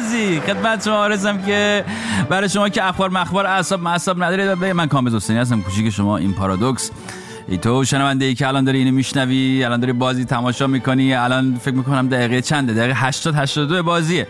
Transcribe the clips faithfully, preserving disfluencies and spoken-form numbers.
بازی خدمت شما عرضم که برای شما که اخبار مخبار اعصاب معصب ندارید، من کامبیز حسینی هستم، کوچیک شما. این پارادوکس ای تو شنونده ای که الان داری اینو میشنوی، الان داری بازی تماشا میکنی، الان فکر میکنم دقیقه چنده، دقیقه هشتاد هشتاد و دو بازیه.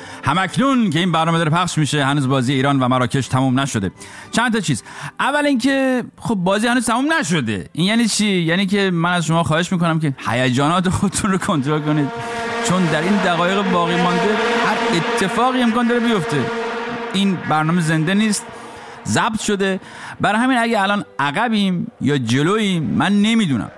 همکنون که این برنامه داره پخش میشه هنوز بازی ایران و مراکش تموم نشده. چند تا چیز. اول اینکه خب بازی هنوز تموم نشده. این یعنی چی؟ یعنی که من از شما خواهش میکنم که هیجانات خودتون رو کنترل کنید، چون در این دقایق باقی مانده هر اتفاقی امکان داره بیفته. این برنامه زنده نیست، ضبط شده. برای همین اگه الان عقبیم یا جلوییم من نمیدونم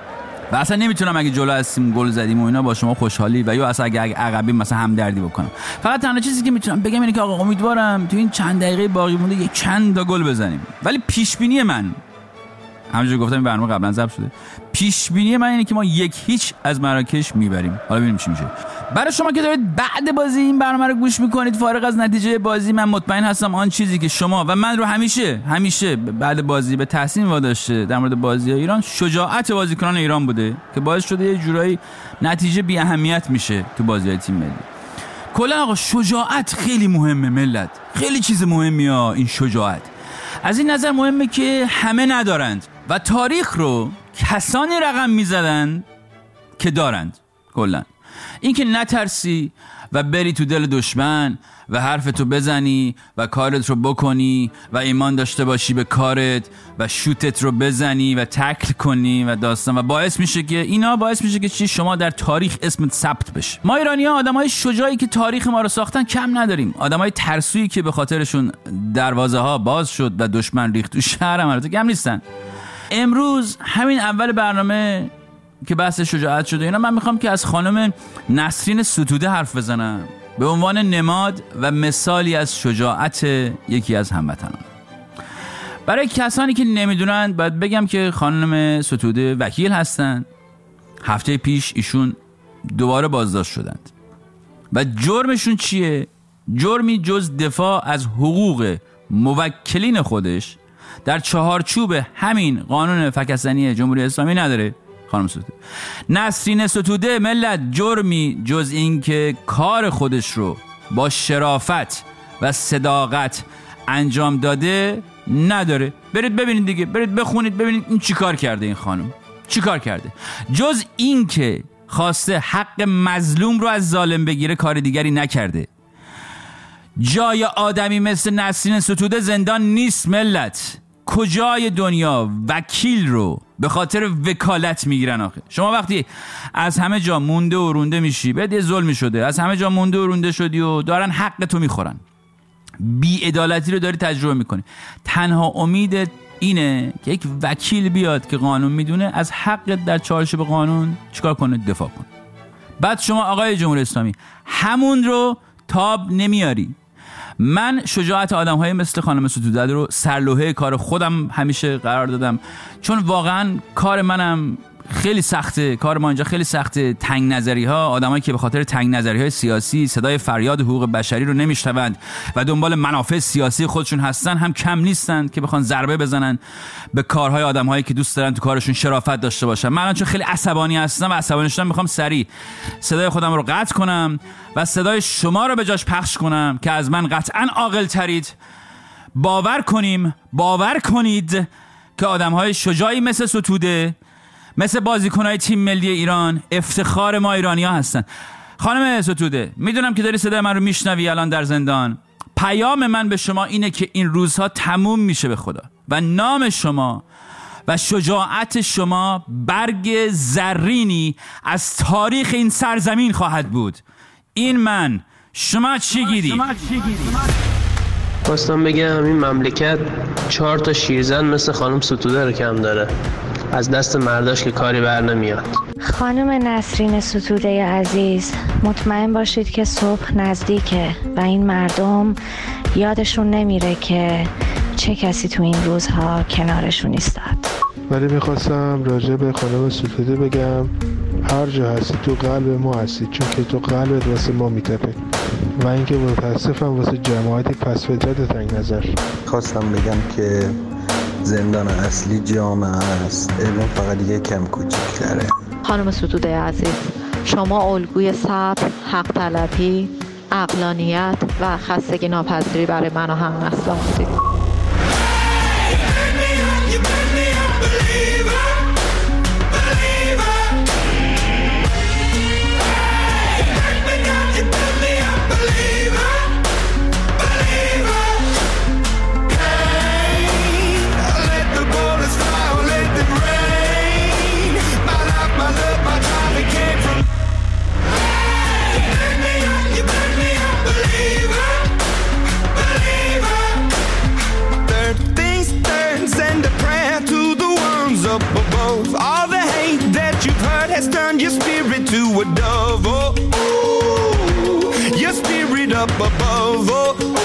و اصلا نمیتونم اگه جلو هستیم گل زدیم و اینا با شما خوشحالی و یا اصلا اگه عقبیم مثلا همدردی بکنم. فقط تنها چیزی که میتونم بگم اینه که آقا امیدوارم تو این چند دقیقه باقی مونده یک چند تا گل بزنیم. ولی پیش بینی من، همونجوری گفتم این برنامه قبلا ضبط شده، پیش بینی من اینه که ما یک هیچ از مراکش میبریم. حالا ببینیم چی میشه. برای شما که دارید بعد بازی این برنامه رو گوش میکنید فارغ از نتیجه بازی، من مطمئن هستم آن چیزی که شما و من رو همیشه همیشه بعد بازی به تحسین واداشته در مورد بازی ایران، شجاعت بازیکنان ایران بوده که باعث شده یه جورایی نتیجه بی اهمیت میشه تو بازی‌های تیم ملی. کلا آقا شجاعت خیلی مهمه ملت، خیلی چیز مهمیه این شجاعت. از این نظر مهمه که همه ندارند و تاریخ رو کسانی رقم میزدن که دارند. کلا این که نترسی و بری تو دل دشمن و حرفتو بزنی و کارت رو بکنی و ایمان داشته باشی به کارت و شوتت رو بزنی و تکل کنی و داستان، و باعث میشه که اینا باعث میشه که چی شما در تاریخ اسمت ثبت بشه. ما ایرانی‌ها آدمای شجاعی که تاریخ ما رو ساختن کم نداریم. آدمای ترسویی که به خاطرشون دروازه ها باز شد و دشمن ریخت تو شهر ما رو کم نیستن. امروز همین اول برنامه که بحث شجاعت شده اینا، من میخوام که از خانم نسرین ستوده حرف بزنم به عنوان نماد و مثالی از شجاعت یکی از هموطنان. برای کسانی که نمیدونن باید بگم که خانم ستوده وکیل هستن. هفته پیش ایشون دوباره بازداشت شدند و جرمشون چیه؟ جرمی جز دفاع از حقوق موکلین خودش در چهارچوب همین قانون فکستنی جمهوری اسلامی نداره. خانم ستوده نسرین ستوده ملت جرمی جز این که کار خودش رو با شرافت و صداقت انجام داده نداره. برید ببینید دیگه، برید بخونید ببینید این چی کار کرده. این خانم چی کار کرده؟ جز این که خواسته حق مظلوم رو از ظالم بگیره کار دیگری نکرده. جای آدمی مثل نسرین ستوده زندان نیست ملت. کجای دنیا وکیل رو به خاطر وکالت میگیرن آخه؟ شما وقتی از همه جا مونده و رونده میشی، بهت یه ظلمی شده، از همه جا مونده و رونده شدی و دارن حق تو میخورن، بی عدالتی رو داری تجربه میکنی، تنها امید اینه که یک وکیل بیاد که قانون میدونه از حقت در چارچوب قانون چیکار کنه؟ دفاع کنه. بعد شما آقای جمهوری اسلامی همون رو تاب نمیاری. من شجاعت آدم‌های مثل خانم ستوده رو سرلوحه کار خودم همیشه قرار دادم، چون واقعا کار منم خیلی سخته، کار ما اینجا خیلی سخته. تنگ نظری ها، آدمایی که به خاطر تنگ نظری های سیاسی صدای فریاد حقوق بشری رو نمیشنوند و دنبال منافع سیاسی خودشون هستن، هم کم نیستن که بخوان ضربه بزنن به کارهای آدم‌هایی که دوست دارن تو کارشون شرافت داشته باشن. من چون خیلی عصبانی هستم و عصبانی شدم میخوام سریع صدای خودم رو قطع کنم و صدای شما رو به جاش پخش کنم که از من قطعاً عاقل ترید. باور کنیم باور کنید که آدم‌های شجاعی مثل ستوده، مثل بازیکن‌های تیم ملی ایران، افتخار ما ایرانی‌ها هستن. خانم ستوده، میدونم که داری صدای من رو میشنوی الان در زندان. پیام من به شما اینه که این روزها تموم میشه به خدا و نام شما و شجاعت شما برگ زرینی از تاریخ این سرزمین خواهد بود. این من، شما چی گیری؟ خواستم بگم این مملکت چهار تا شیرزن مثل خانم ستوده رو کم داره، از دست مرداش که کاری بر نمیاد. خانم نسرین ستوده عزیز، مطمئن باشید که صبح نزدیکه و این مردم یادشون نمیره که چه کسی تو این روزها کنارشون ایستاد. ولی میخواستم راجع به خانم ستوده بگم هر جا هستی تو قلب ما هستی، چون که تو قلبت واسه ما میتپه و اینکه متاسفم واسه جماعتی پس فطرت تنگ نظر. خواستم بگم که زندان اصلی جامعه است، علم فقط یه کم کوچیک‌تره. خانم ستوده عزیز، شما الگوی صبر، حق طلبی عقلانیت و خستگی ناپذیری برای من و هم نسلان بودید. All the hate that you've heard has turned your spirit to a dove. Oh, ooh, your spirit up above. Oh, ooh.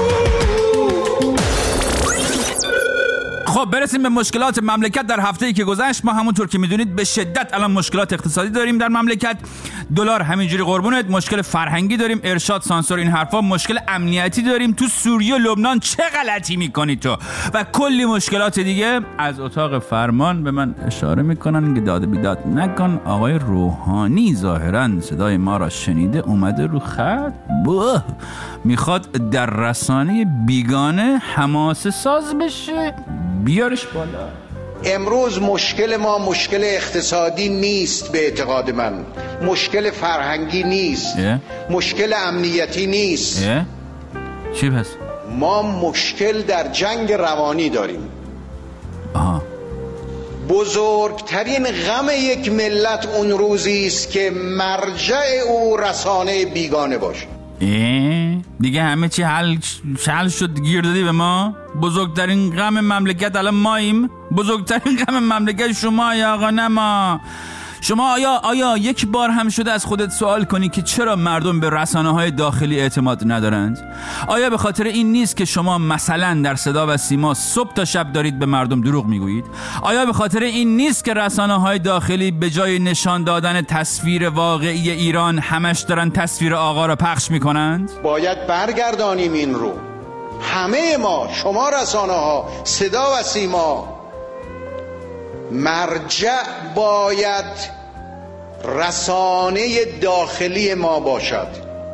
خب برسیم به مشکلات مملکت در هفته‌ای که گذشت. ما همونطور که میدونید به شدت الان مشکلات اقتصادی داریم در مملکت. دلار همینجوری قربونت، مشکل فرهنگی داریم، ارشاد، سانسور، این حرفا، مشکل امنیتی داریم. تو سوریه و لبنان چه غلطی میکنی تو؟ و کلی مشکلات دیگه. از اتاق فرمان به من اشاره میکنن که داد بیداد نکن. آقای روحانی ظاهرا صدای ما را شنیده اومده رو خط. بوه میخواد در رسانه بیگانه حماسه ساز بشه. بیارش بالا. امروز مشکل ما مشکل اقتصادی نیست به اعتقاد من، مشکل فرهنگی نیست، yeah. مشکل امنیتی نیست. yeah. چی پس؟ ما مشکل در جنگ روانی داریم. آها. بزرگترین غم یک ملت اون روزی است که مرجع او رسانه بیگانه باشه. اه؟ دیگه همه چی حل حل شد، گیر دادی به ما. بزرگترین غم مملکت الان ماییم. بزرگترین غم مملکت شما یا آقا نه ما. شما آیا آیا یک بار هم شده از خودت سوال کنی که چرا مردم به رسانه‌های داخلی اعتماد ندارند؟ آیا به خاطر این نیست که شما مثلا در صدا و سیما صبح تا شب دارید به مردم دروغ میگویید؟ آیا به خاطر این نیست که رسانه‌های داخلی به جای نشان دادن تصویر واقعی ایران همش دارن تصویر آقا را پخش میکنند؟ باید برگردانیم این رو. همه ما، شما رسانه‌ها، صدا و سیما، مرجع باید رسانه داخلی ما باشد.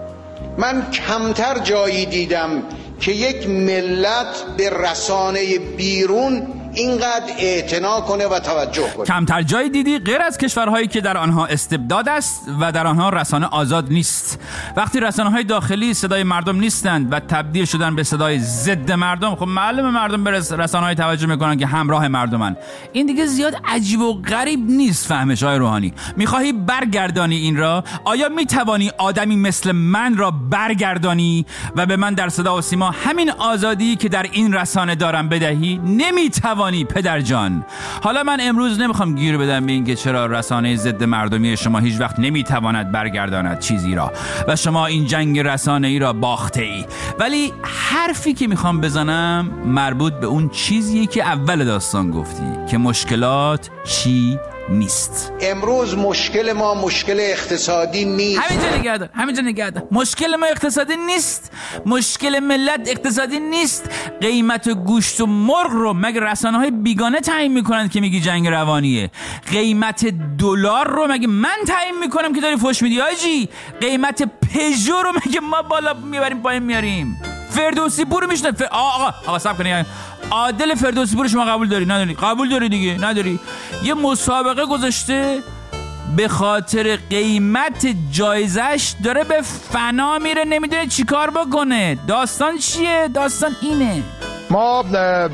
من کمتر جایی دیدم که یک ملت به رسانه بیرون اینقدر اعتنا کنه و توجه کنه. کمتر جایی دیدی غیر از کشورهایی که در آنها استبداد است و در آنها رسانه آزاد نیست. وقتی رسانه‌های داخلی صدای مردم نیستند و تبدیل شدن به صدای ضد مردم، خب معلومه مردم به رسانه‌های توجه میکنن که همراه مردمن. این دیگه زیاد عجیب و غریب نیست. فهمش های روحانی، میخواهی برگردانی این را؟ آیا میتوانی آدمی مثل من را برگردانی و به من در صدا و سیما همین آزادی که در این رسانه دارم بدهی؟ نمیتوانی پدر جان. حالا من امروز نمیخوام گیر بدم به این که چرا رسانه ضد مردمی شما هیچ وقت نمیتواند برگرداند چیزی را و شما این جنگ رسانه ای را باخته ای. ولی حرفی که میخوام بزنم مربوط به اون چیزیه که اول داستان گفتی که مشکلات چی نیست. امروز مشکل ما مشکل اقتصادی نیست. همینجا نگه دار، همینجا نگه دار. مشکل ما اقتصادی نیست. مشکل ملت اقتصادی نیست. قیمت گوشت و مرغ رو مگه رسانه‌های بیگانه تعیین میکنند که میگی جنگ روانیه؟ قیمت دلار رو مگه من تعیین میکنم که داری فوش میدی آجی؟ قیمت پژو رو مگه ما بالا میبریم پایین میاریم؟ فردوسی پور میشنه ف... آقا آقا صبر کنی. عادل فردوسی پور شما قبول داری نداری؟ قبول داری دیگه نداری. یه مسابقه گذاشته به خاطر قیمت جایزش داره به فنا میره، نمیدونه چی کار بکنه. داستان چیه؟ داستان اینه. ما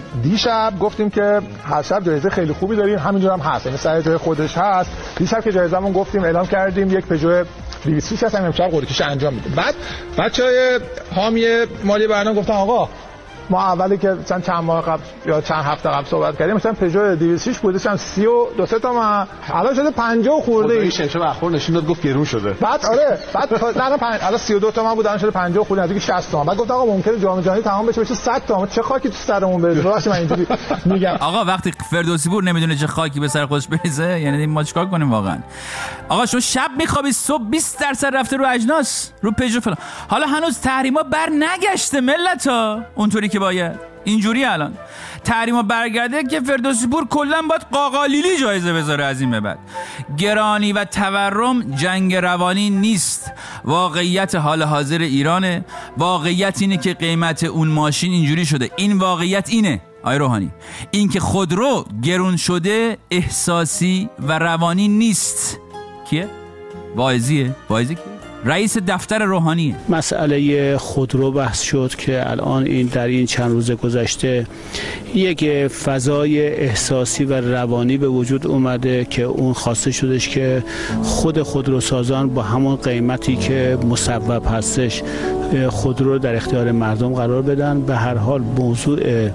دیشب گفتیم که هر شب جایزه خیلی خوبی داریم، همینجور هم هست، یعنی سر جای خودش هست. دیشب که جایزه‌مون گفتیم اعلام کردیم یک پژو دویست و شصت هم امشب قرعه‌کشی انجام میدیم. بعد بچهای حامی مالی برنامه گفتن آقا ما اولی که چند چند ماه قبل یا چند هفته قبل صحبت کردیم مثلا پژو دویست و شش بوده، چند سی و دو سه تا ما الان شده پنجاه خورده ای. شنشه اخبار نشون داد گفت گرون شده. بعد آره بعد نه پنج الان سی و دو تا ما بود الان شده پنجاه خورده، نزدیک شصت تا. بعد گفت آقا ممکنه جام جهانی تمام بشه بشه صد تا. چه خاکی تو سرمون بریزه؟ واسه من اینجوری میگم آقا وقتی فردوسی پور نمیدونه چه خاکی به سر خودش بریزه یعنی ما چیکار کنیم واقعا؟ آقا شما شب میخوابی صبح بیست درصد رفته رو اجناس رو پژو فلان. حالا هنوز تحریما بر نگشته ملتا اونطوری که باید. اینجوری الان تحریما برگرده که فردوسی پور کلا باید قاقالیلی جایزه بذاره از این به بعد. گرانی و تورم جنگ روانی نیست، واقعیت حال حاضر ایرانه. واقعیت اینه که قیمت اون ماشین اینجوری شده. این واقعیت اینه آقای روحانی، این که خودرو گرون شده احساسی و روانی نیست. کیه؟ واعظیه. واعظی کیه؟ رئیس دفتر روحانیه. مسئله خودرو بحث شد که الان این در این چند روز گذشته یک فضای احساسی و روانی به وجود اومده که اون خواسته شدش که خود خودروسازان با همون قیمتی که مصوب هستش خودرو در اختیار مردم قرار بدن. به هر حال موضوع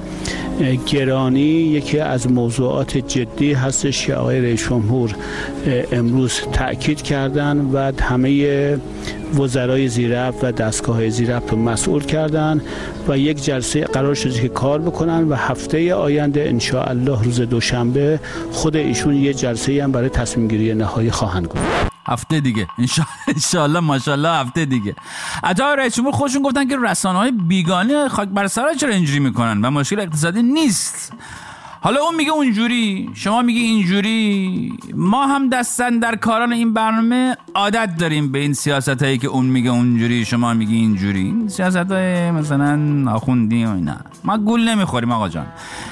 گرانی یکی از موضوعات جدی هستش که آقای رئیس جمهور امروز تأکید کردن و همه وزرای زیرربط و دستگاه زیرربط رو مسئول کردن و یک جلسه قرار شده که کار بکنن و هفته آینده ان شاء الله روز دوشنبه خود ایشون یه جلسه هم برای تصمیم گیری نهایی خواهند گذاشت. هفته دیگه ان شاء الله ماشاءالله هفته دیگه. حتی رئیس جمهور خودشون گفتن که رسانه‌های بیگانه خاک بر سرها چرا اینجوری میکنن و مشکل اقتصادی نیست. حالا اون میگه اونجوری، شما میگه اینجوری. ما هم دستن در کاران این برنامه عادت داریم به این سیاستایی که اون میگه اونجوری شما میگه اینجوری. سیاستای مثلا آخوندی و اینا ما گول نمیخوریم آقا جان.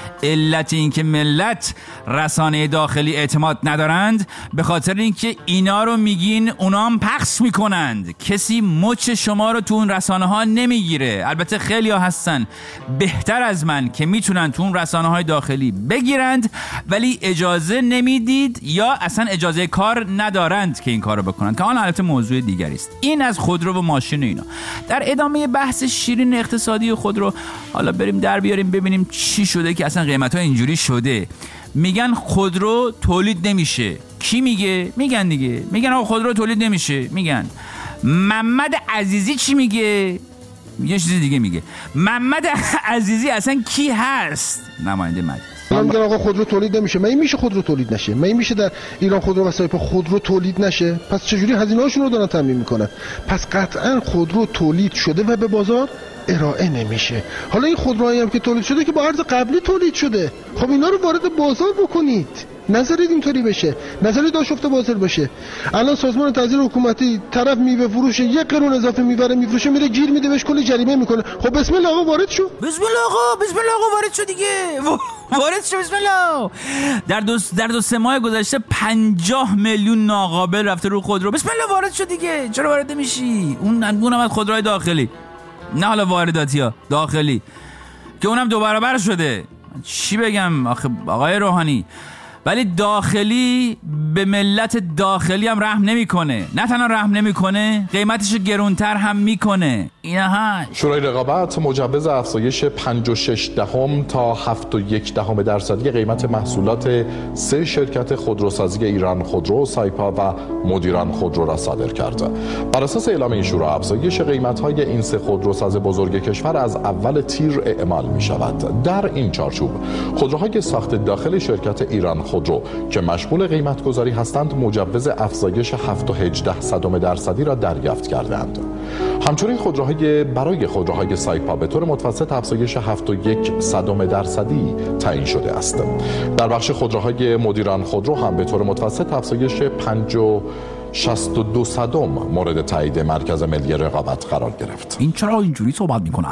علت این که ملت رسانه داخلی اعتماد ندارند به خاطر اینکه اینا رو میگین اونا هم پخش میکنند. کسی مچ شما رو تو اون رسانه ها نمیگیره. البته خیلی ها هستن بهتر از من که میتونن تو اون رسانه های داخلی بگیرند ولی اجازه نمیدید یا اصلا اجازه کار ندارند که این کار رو بکنند که آن البته موضوع دیگری است. این از خودرو و ماشین و اینا. در ادامه بحث شیرین اقتصادی خودرو حالا بریم در بیاریم ببینیم چی شده که اصلا قیمت ها اینجوری شده. میگن خودرو تولید نمیشه. کی میگه؟ میگن دیگه. میگن آقا خودرو تولید نمیشه. میگن. محمد عزیزی چی میگه؟ یه چیز دیگه میگه. محمد عزیزی اصلا کی هست؟ نماینده مجلس. من میگم آقا خودرو تولید نمیشه. من این میشه خودرو تولید نشه. من این میشه در ایران خودرو وسایل خودرو تولید نشه. پس چجوری هزینه‌هاشون رو دارن تامین میکنن؟ پس قطعا خودرو تولید شده و به بازار ارائه نمیشه. حالا این خودروهایی هم که تولید شده که با عرض قبلی تولید شده، خب اینا رو وارد بازار بکنید. نذارید اینطوری بشه. نذارید آشفته بازار بشه. الان سازمان تزیین حکومتی طرف میوه فروش یک قرون اضافه میبره میفروشه میره گیر میده بهش کلی جریمه میکنه. خب بسم الله آقا وارد شو. بسم الله آقا بسم الله آقا وارد شو دیگه. وارد شو بسم الله. در دو در دو سه ماه گذشته پنجاه میلیون ناقابل رفته رو خودرو. بسم الله وارد شو دیگه. چرا وارد نمیشی؟ اون اونم از خودروهای داخلی. نه حالا وارداتی ها داخلی که اونم دو برابر شده. چی بگم آخه آقای روحانی؟ ولی داخلی به ملت داخلی هم رحم نمیکنه. نه تنها رحم نمیکنه قیمتش گرونتر هم میکنه. اینا ها شورای رقابت مجوز افزایش پنج و شش دهم تا هفت و یک دهم درصدی قیمت محصولات سه شرکت خودروسازی ایران خودرو، سایپا و مدیران خودرو را صادر کرد. بر اساس اعلام این شورا افزایش قیمت‌های این سه خودروساز بزرگ کشور از اول تیر اعمال می شود. در این چارچوب خودروهای ساخت داخل شرکت ایران خودرو که مشمول قیمت گذاری هستند مجوز افزایش هفت و هجده صدم درصدی را دریافت کردند. همچنین خودروهای برای خودروهای سایپا به طور متوسط افزایش هفت و یک صدم درصدی تعیین شده است. در بخش خودروهای مدیران خودرو هم به طور متوسط افزایش پنج و شصت و دو صدم مورد تایید مرکز ملی رقابت قرار گرفت. این چرا اینجوری صحبت میکنه؟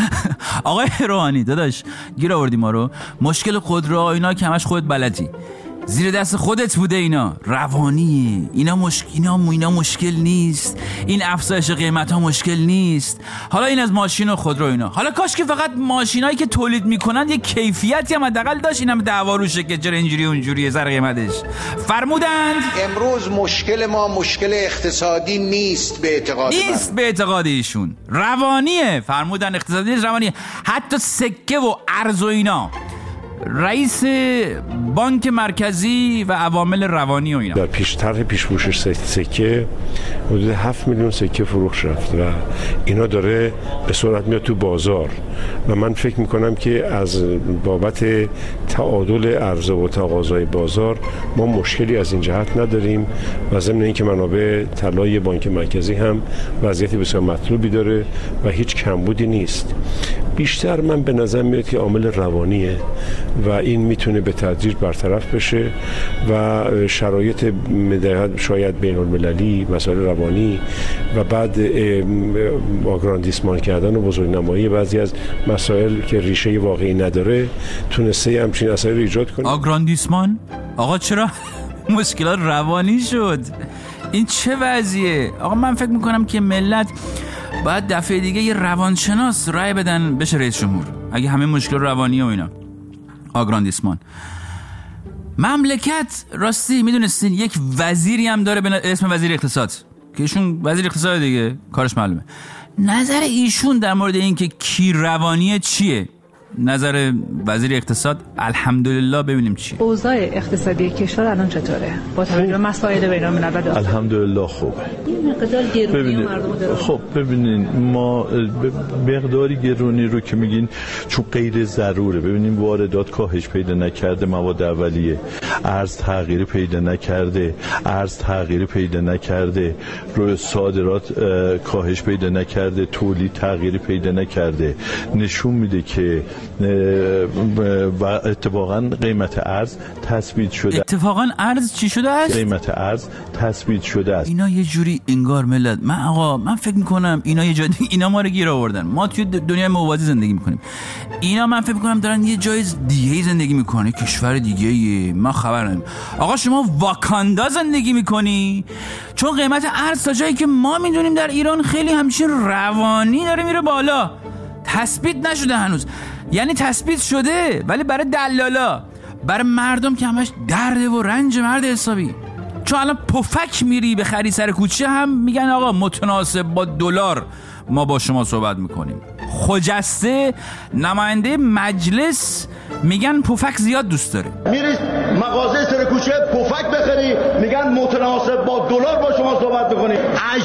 آقای روحانی داداش گیر آوردی ما رو. مشکل خودرو اینا که همش خودت بلدی، زیر دست خودت بوده. اینا روانیه. اینا مشکل اینا, اینا مشکل نیست. این افزایش قیمت ها مشکل نیست. حالا این از ماشین و خودرو اینا. حالا کاش که فقط ماشینایی که تولید میکنن یه کیفیتی هم حداقل داشت. اینم دعوا روشه که چرا اینجوری اونجوریه سر قیمتش. فرمودند امروز مشکل ما مشکل اقتصادی نیست به اعتقاد من. نیست به اعتقاد ایشون. روانیه. فرمودن اقتصادی نیست روانیه. حتی سکه و ارز و اینا رئیس بانک مرکزی و عوامل روانی و اینا. در پیش طرح پیش فروش سکه حدود هفت میلیون سکه فروش رفت و اینا داره به سرعت میاد تو بازار و من فکر میکنم که از بابت تعادل عرضه و تقاضای بازار ما مشکلی از این جهت نداریم و ضمن اینکه منابع طلای بانک مرکزی هم وضعیت بسیار مطلوبی داره و هیچ کمبودی نیست. بیشتر من به نظر میاد که عامل روانیه و این میتونه به تدریج برطرف بشه و شرایط شاید بین المللی، مسائل روانی و بعد آگراندیسمان کردن و بزرگنمایی بعضی از مسائل که ریشه واقعی نداره تونسته همچین اثری رو ایجاد کنه. آگراندیسمان؟ آقا چرا مشکلات روانی شد؟ این چه وضعیه؟ آقا من فکر میکنم که ملت باید دفعه دیگه یه روانشناس رای بدن بشه رئیس جمهور اگه همه مشکل روانی و اینا. آگراندیسمان مملکت راستی میدونستین یک وزیری هم داره به اسم وزیر اقتصاد که ایشون وزیر اقتصاد دیگه کارش معلومه. نظر ایشون در مورد این که کی روانیه چیه؟ نظر وزیر اقتصاد الحمدلله ببینیم چی. اوضاع اقتصادی کشور الان چطوره؟ با توجه به مسائل بین‌المللی الحمدلله خوبه. این مقدار گرونی مردم داره. خب ببینین ما مقداری گرونی رو که میگین چون غیر ضروره. ببینین واردات کاهش پیدا نکرده، مواد اولیه، ارز تغییر پیدا نکرده، ارز تغییر پیدا نکرده، روی صادرات کاهش پیدا نکرده، تولید تغییر پیدا نکرده. نشون میده که و اتفاقا قیمت ارز تثبیت شده. اتفاقا ارز چی شده است؟ قیمت ارز تثبیت شده است. اینا یه جوری انگار ملت من آقا من فکر میکنم اینا یه جای اینا ما رو گیر آوردن. ما توی دنیای موازی زندگی میکنیم. اینا من فکر میکنم دارن یه جای دیگه زندگی میکنه، کشور دیگه ما خبر نداریم. آقا شما واکاندا زندگی میکنی؟ چون قیمت ارز تا جایی که ما میدونیم در ایران خیلی همچین روانی داره میره بالا. تثبیت نشده هنوز. یعنی تثبیت شده ولی برای دلالا، برای مردم که همش درد و رنج مرد حسابی. چون الان پفک میری به خرید سر کوچه هم میگن آقا متناسب با دلار ما با شما صحبت میکنیم. خجسته نماینده مجلس میگن پفک زیاد دوست داره. میری مغازه سر کوچه پفک بخری میگن متناسب با دلار با شما صحبت میکنیم.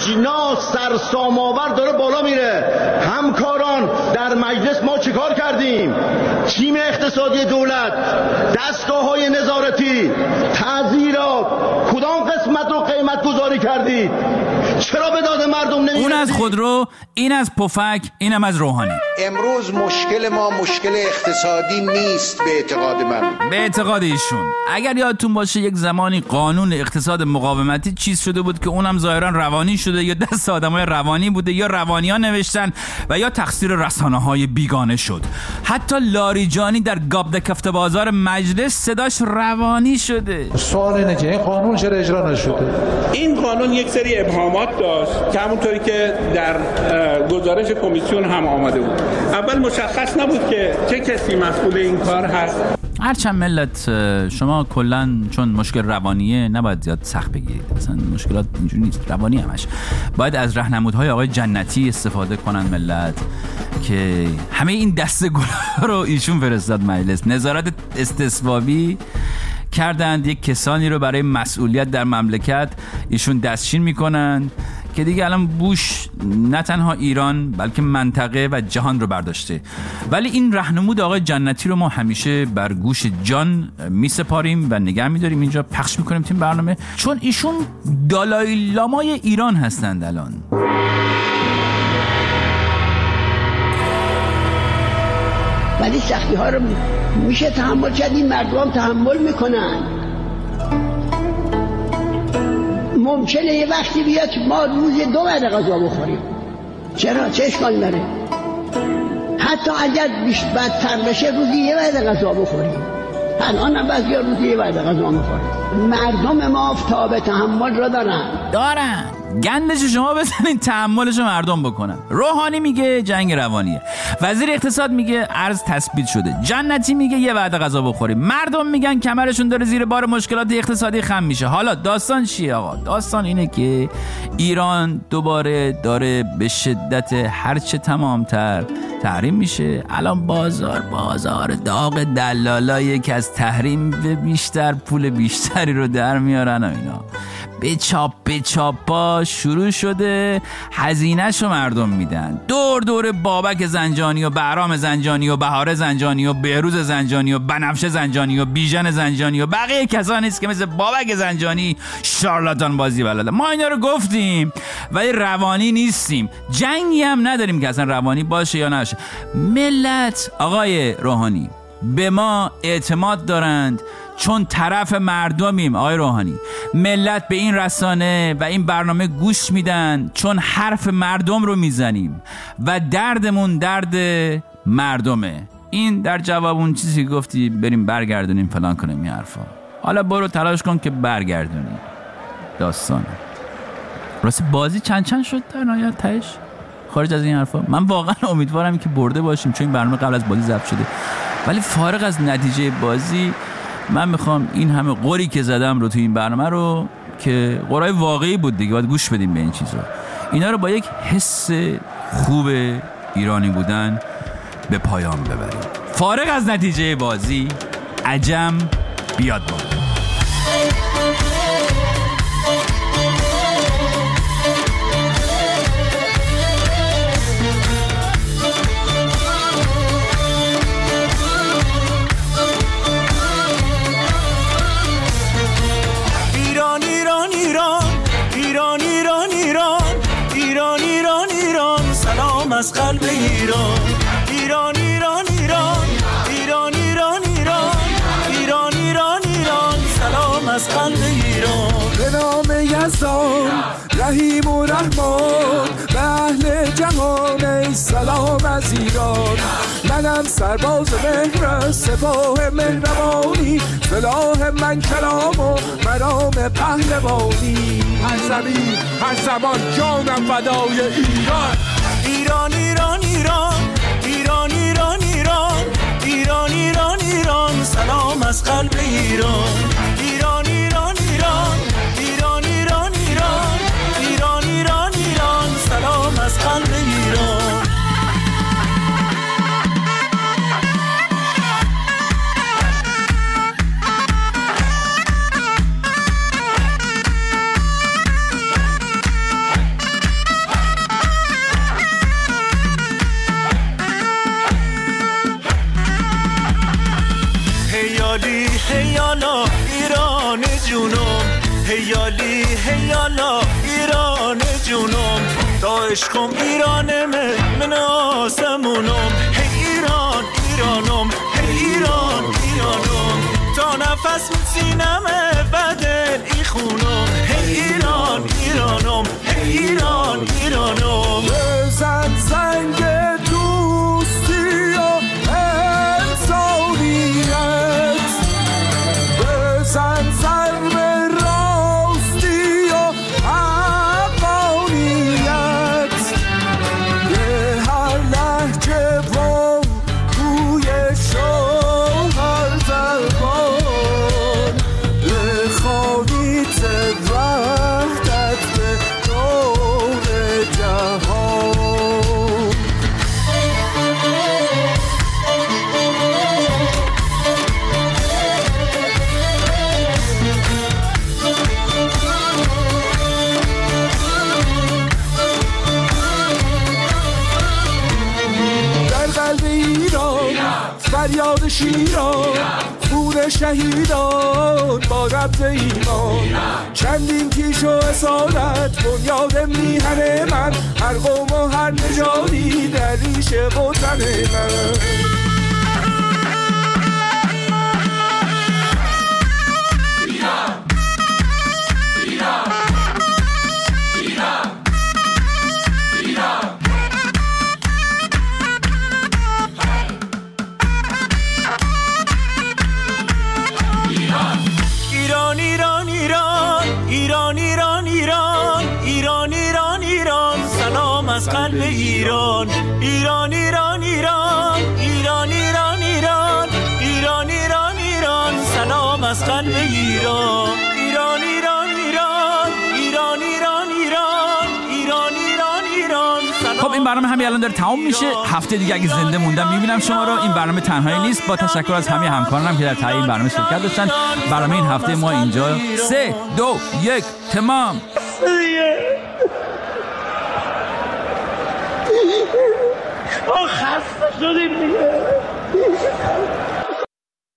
اجناس سرسام آور داره بالا میره. همکاران در مجلس ما چیکار کردیم؟ تیم اقتصادی دولت، دستگاه‌های نظارتی، تعزیرات، کدام قسمت رو قیمت گذاری کردید؟ چرا به داد مردم نمیرسید؟ اون از خودرو، این از پفک، اینم از روحانی. امروز مشکل ما مشکل اقتصادی نیست به اعتقاد من. به اعتقاد ایشون. اگر یادتون باشه یک زمانی قانون اقتصاد مقاومتی چیز شده بود که اونم ظاهرا روانی شده، یا دست آدمای روانی بوده یا روانیان نوشتن و یا تقصیر رسانه‌های بیگانه شد. حتی لاریجانی در گابد کفت بازار مجلس صداش روانی شده. سوال اینه که این قانون چرا اجرا نشده؟ این قانون یک سری ابهامات داشت که همونطوری که در گزارش کمیسیون هم آمده بود. اول مشخص نبود که چه کسی مسئول این کار هست. هرچند ملت شما کلن چون مشکل روانیه نباید زیاد سخت بگیرید. اصلا مشکلات اینجوری نیست، روانی همش. باید از راهنمودهای آقای جنتی استفاده کنن ملت که همه این دسته گلا رو ایشون فرستاد مجلس. نظارت استصوابی کردند، یک کسانی رو برای مسئولیت در مملکت ایشون دستچین میکنن که دیگه الان بوش نه تنها ایران بلکه منطقه و جهان رو برداشته. ولی این راهنمود آقای جنتی رو ما همیشه بر گوش جان میسپاریم و نگه میداریم، اینجا پخش میکنیم تیم برنامه، چون ایشون دالای لامای ایران هستند الان. ولی سختی ها رو میشه تحمل کرد، این مردم تحمل میکنن. ممکنه یه وقتی بیاد ما روزی دو وعده غذا بخوریم. چرا؟ چه اشکال داره؟ حتی اگر بیش بدتر بشه روزی یه وعده غذا بخوریم. الان هم بعضی روزی یه وعده غذا میخوریم. مردم ما تاب تحمل را دارن. دارن. گندش شما بزنین تحملش مردم بکنن. روحانی میگه جنگ روانیه، وزیر اقتصاد میگه ارز تثبیت شده، جنتی میگه یه وعده غذا بخوریم، مردم میگن کمرشون داره زیر بار مشکلات اقتصادی خم میشه. حالا داستان چیه آقا؟ داستان اینه که ایران دوباره داره به شدت هرچه تمامتر تحریم میشه. الان بازار بازار داغ دلالایی که از تحریم به بیشتر پول بیشتری رو در میارن و اینا به چاپ به چاپا شروع شده، هزینه‌شو مردم میدن. دور دور بابک زنجانی و بهرام زنجانی و بهار زنجانی و بهروز زنجانی و بنفشه زنجانی و بیژن زنجانی و بقیه کسانی است که مثل بابک زنجانی شارلاتان بازی بلده. ما اینا رو گفتیم ولی روانی نیستیم، جنگی هم نداریم که اصلا روانی باشه یا نشه. ملت آقای روحانی به ما اعتماد دارند چون طرف مردمیم. آقای روحانی ملت به این رسانه و این برنامه گوش میدن چون حرف مردم رو میزنیم و دردمون درد مردمه. این در جواب اون چیزی که گفتی بریم برگردونیم فلان کنیم این حرفا. حالا برو تلاش کن که برگردونیم داستانه. راستی بازی چند چند شد در نهایت تهش خارج از این حرفا؟ من واقعا امیدوارم که برده باشیم چون این برنامه قبل از بازی ضبط شده، ولی فارغ از نتیجه بازی من میخوام این همه قوری که زدم رو تو این برنامه رو که قرای واقعی بود دیگه، باید گوش بدیم به این چیزا، اینا رو با یک حس خوب ایرانی بودن به پایان ببریم. فارغ از نتیجه بازی عجم بیاد بالا. از قلب ایران ایران ایران ایران ایران ایران ایران ایران ایران ایران سلام از قلب ایران. به نام یزدان رحیم و رحمان به اهل جهان ای سلام از ایران. منم سرباز مهر سپاه مهربانی، سلاح من کلام و مرام پهلوانی. هر زمین هر زمان جانم فدای ایران. ایران ایران ایران ایران ایران ایران ایران ایران ایران سلام از قلب ایران. ایران ایران ایران ایران ایران ایران ایران ایران ایران سلام از قلب ایران. هیالا ایران جونم، هیالی هیالا ایران جونم، تا عشقم ایرانمه من آسمونم. هی ایران ایرانم، هی ایران ایرانم، تا نفس سینمه بدل ای خونم. هی ایران ایرانم، هی ایران ایرانم. بزن زنگ دوستی و انسانیت، بزن ضرب راستی و حقانیت، به هر لحجه و روی شوهر زبان، بخوانید وحدت به دور جهان. فریاد شیران، خون شهیدان با ربط ایمان، چندین کیش و اصالت بنیاد میهن من، هر قوم و هر نژادی در ریشه وطن من. ایران ایران ایران ایران ایران ایران از قلب ایران ایران ایران ایران ایران ایران ایران ایران ایران ایران. خب این برنامه همین الان داره تمام میشه. هفته دیگه اگه زنده موندم میبینم شما رو. این برنامه تنهایی نیست، با تشکر از همه همکارانم که در تهیه این برنامه شرکت داشتن. برنامه این هفته ما اینجا سه دو یک تمام. ما خسته شدیم دیگه.